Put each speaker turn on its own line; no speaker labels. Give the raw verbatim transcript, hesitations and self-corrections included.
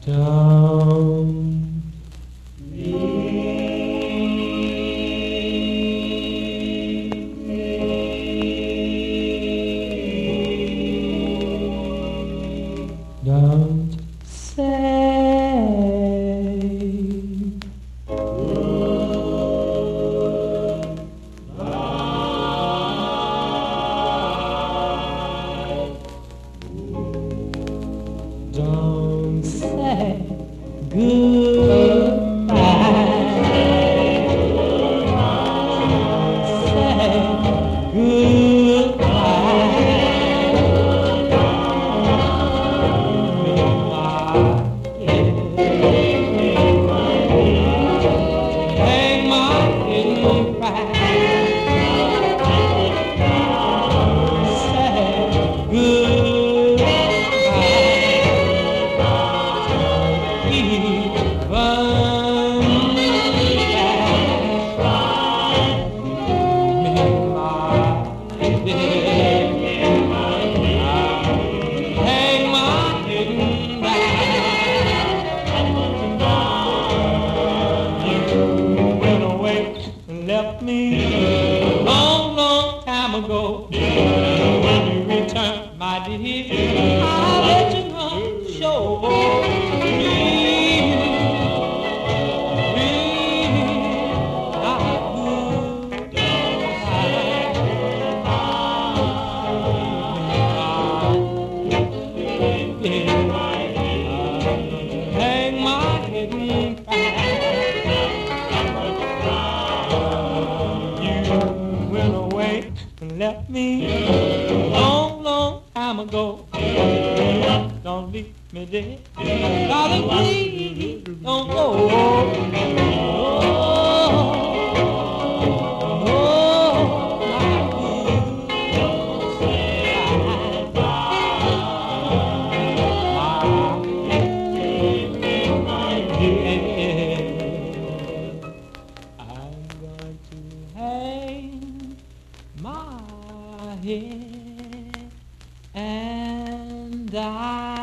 Don't Don't say Don't say goodbye. Say goodbye. Hang my head and cry. Say goodbye. Left me long, long time ago. When you return, my dear, I'll let you know. Show me, me, how good hang my head and cry. Left me long, long time ago. Don't leave me there, darling, please don't go. Oh, I'm going to hang my head and I